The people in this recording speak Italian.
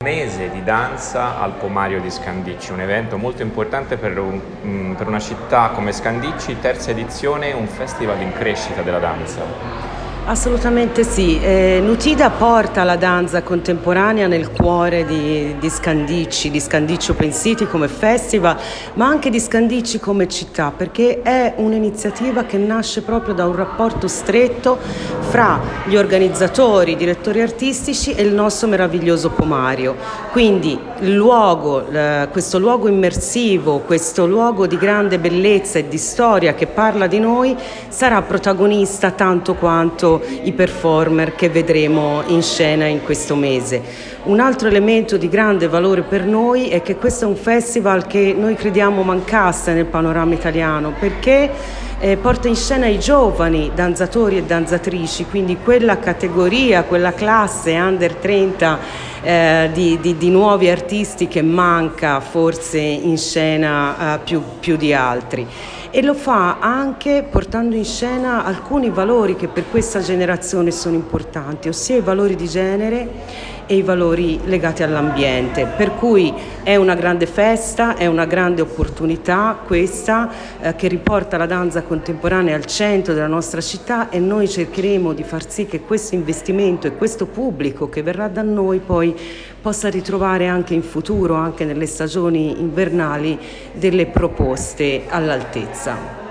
Mese di danza al Pomario di Scandicci, un evento molto importante per una città come Scandicci, terza edizione, un festival in crescita della danza. Assolutamente sì, Nutida porta la danza contemporanea nel cuore di Scandicci, di Scandicci Open City come festival, ma anche di Scandicci come città, perché è un'iniziativa che nasce proprio da un rapporto stretto fra gli organizzatori, i direttori artistici e il nostro meraviglioso Pomario. Quindi il luogo, questo luogo immersivo, questo luogo di grande bellezza e di storia che parla di noi, sarà protagonista tanto quanto i performer che vedremo in scena in questo mese. Un altro elemento di grande valore per noi è che questo è un festival che noi crediamo mancasse nel panorama italiano, perché porta in scena i giovani danzatori e danzatrici, quindi quella categoria, quella classe under 30 di nuovi artisti che manca forse in scena più di altri. E lo fa anche portando in scena alcuni valori che per questa generazione sono importanti, ossia i valori di genere e i valori legati all'ambiente, per cui è una grande festa, è una grande opportunità questa che riporta la danza contemporanea al centro della nostra città, e noi cercheremo di far sì che questo investimento e questo pubblico che verrà da noi poi possa ritrovare anche in futuro, anche nelle stagioni invernali, delle proposte all'altezza.